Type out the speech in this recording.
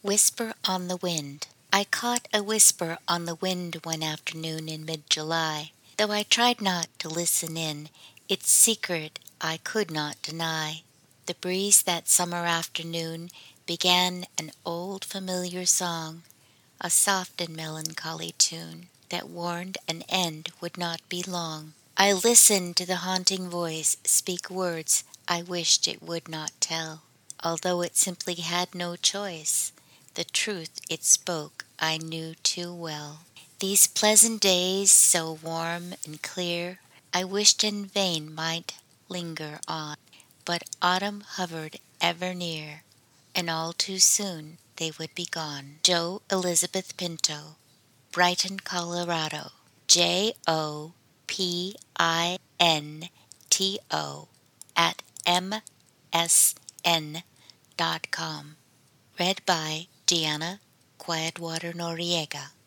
Whisper on the Wind. I caught a whisper on the wind one afternoon in mid-July. Though I tried not to listen in, its secret I could not deny. The breeze that summer afternoon began an old familiar song, a soft and melancholy tune that warned an end would not be long. I listened to the haunting voice speak words I wished it would not tell, although it simply had no choice. The truth it spoke I knew too well. These pleasant days, so warm and clear, I wished in vain might linger on, but autumn hovered ever near, and all too soon they would be gone. Jo Elizabeth Pinto, Brighton, Colorado. JOPINTO@msn.com. Read by Gianna Quietwater Noriega.